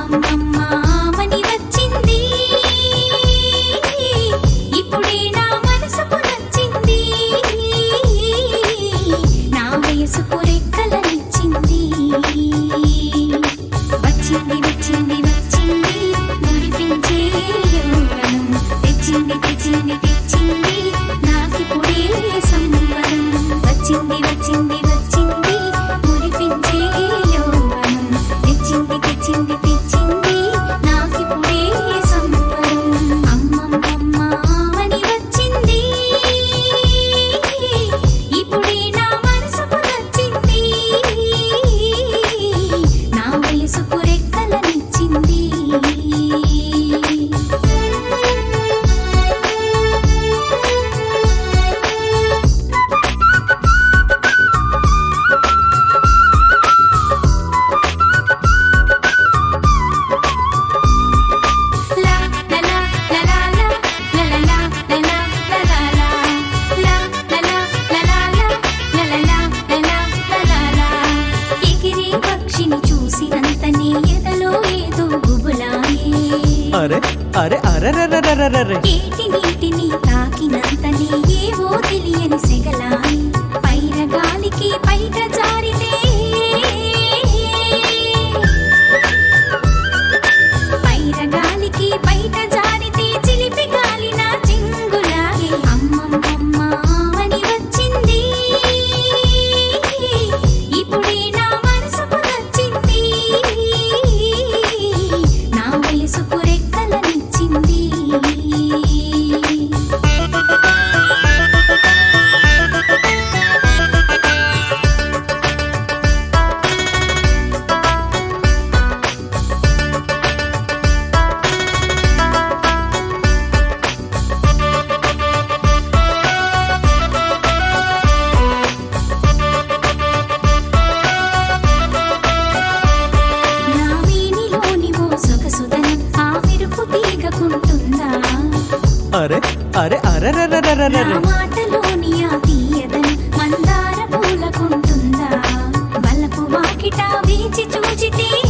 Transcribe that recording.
అమ్మమ్మమ్మ ఆమని వచ్చింది, ఇప్పుడే నా మనసుకు నచ్చింది, నా వయసుకు రెక్కలనిచ్చింది. వచ్చింది వచ్చింది వచ్చింది మురిపించే యౌవనం, తెచ్చింది తెచ్చింది తెచ్చింది నాకిప్పుడే సంబరం. వచ్చింది వచ్చింది వచ్చింది మురిపించే యౌవనం, తెచ్చింది తెచ్చింది తెచ్చింది నాకిప్పుడే సంబరం. అమ్మమ్మమ్మ ఆమని వచ్చింది, ఇప్పుడే నా మనసుకు నచ్చింది, నా వయసుకు రెక్కలనిచ్చింది. అరే అరే అరే ఏటి నీటిని తాకినంతనే ఏవో తెలియని సెగలాయి, పైన గాలికి బయట జారితే, పైన గాలికి బయట జారితే చిలిపి గాలి నా చింగులాగే. అమ్మమ్మమ్మ ఆమని వచ్చింది, ఇప్పుడే నా మనసుకు నచ్చింది, నా వయసుకు రెక్కలనిచ్చింది. నా వీణిలోని ఓ సొగసుదనం ఆ మెరుపు తీగకుంటుందా, అరే అరే అరే నా మాటలోని ఆ తీయదనం మందార పూలకుంటుందా, వలపు వాకిట వేచి చూచితే